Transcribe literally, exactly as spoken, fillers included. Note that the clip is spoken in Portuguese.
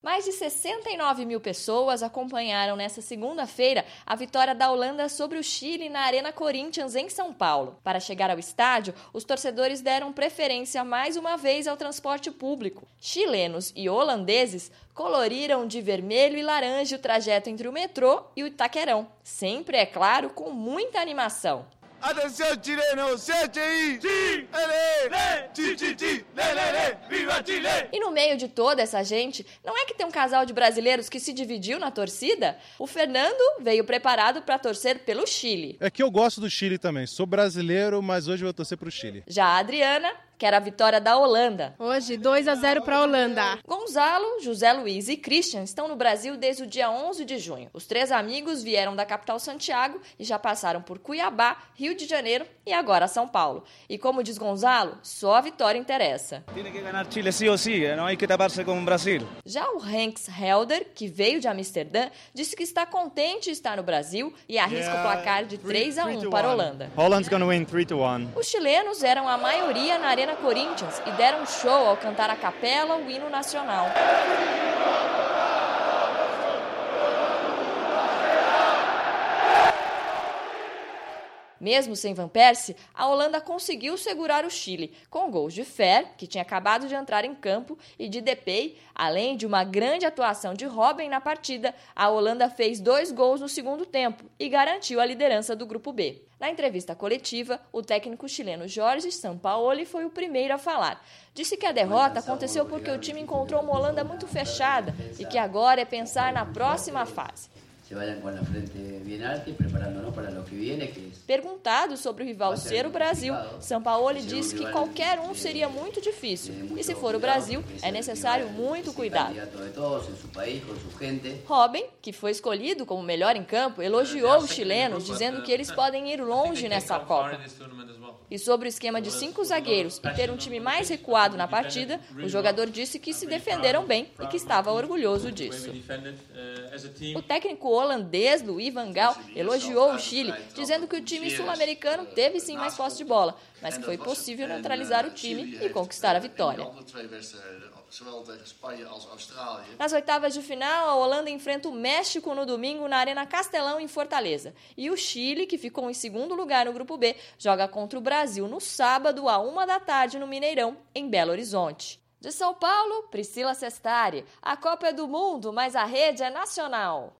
Mais de sessenta e nove mil pessoas acompanharam nesta segunda-feira a vitória da Holanda sobre o Chile na Arena Corinthians, em São Paulo. Para chegar ao estádio, os torcedores deram preferência mais uma vez ao transporte público. Chilenos e holandeses coloriram de vermelho e laranja o trajeto entre o metrô e o Itaquerão. Sempre, é claro, com muita animação. Atenção, chileno, C H I! Sim! Ele! Chi, chi, chi! Lelele! Viva Chile! E no meio de toda essa gente, não é que tem um casal de brasileiros que se dividiu na torcida? O Fernando veio preparado para torcer pelo Chile. É que eu gosto do Chile também. Sou brasileiro, mas hoje eu vou torcer pro Chile. Já a Adriana quer a vitória da Holanda. Hoje, dois a zero para a Holanda. Gonzalo, José Luiz e Christian estão no Brasil desde o dia onze de junho. Os três amigos vieram da capital Santiago e já passaram por Cuiabá, Rio de Janeiro e agora São Paulo. E como diz Gonzalo, só a vitória interessa. Tem que ganhar Chile sim ou sim, não há que tapar-se com o Brasil. Já o Hanks Helder, que veio de Amsterdã, disse que está contente em estar no Brasil e arrisca yeah, o placar de três a um para a Holanda. Holland's gonna win three to one. Os chilenos eram a maioria na Arena Corinthians e deram show ao cantar a capela o hino nacional. Mesmo sem Van Persie, a Holanda conseguiu segurar o Chile, com gols de Fer, que tinha acabado de entrar em campo, e de Depay. Além de uma grande atuação de Robben na partida, a Holanda fez dois gols no segundo tempo e garantiu a liderança do Grupo B. Na entrevista coletiva, o técnico chileno Jorge Sampaoli foi o primeiro a falar. Disse que a derrota aconteceu porque o time encontrou uma Holanda muito fechada e que agora é pensar na próxima fase. Perguntado sobre o rival ser o Brasil, Sampaoli disse que qualquer um seria muito difícil e, se for o Brasil, é necessário muito cuidado. Robben, que foi escolhido como melhor em campo, elogiou os chilenos, dizendo que eles podem ir longe nessa Copa. E sobre o esquema de cinco zagueiros e ter um time mais recuado na partida, o jogador disse que se defenderam bem e que estava orgulhoso disso. O técnico holandês Louis van Gaal elogiou o Chile, dizendo que o time sul-americano teve sim mais posse de bola, mas que foi possível neutralizar o time e conquistar a vitória. Nas oitavas de final, a Holanda enfrenta o México no domingo na Arena Castelão, em Fortaleza. E o Chile, que ficou em segundo lugar no Grupo B, joga contra o Brasil no sábado, à uma da tarde, no Mineirão, em Belo Horizonte. De São Paulo, Priscila Sestari. A Copa é do Mundo, mas a rede é nacional.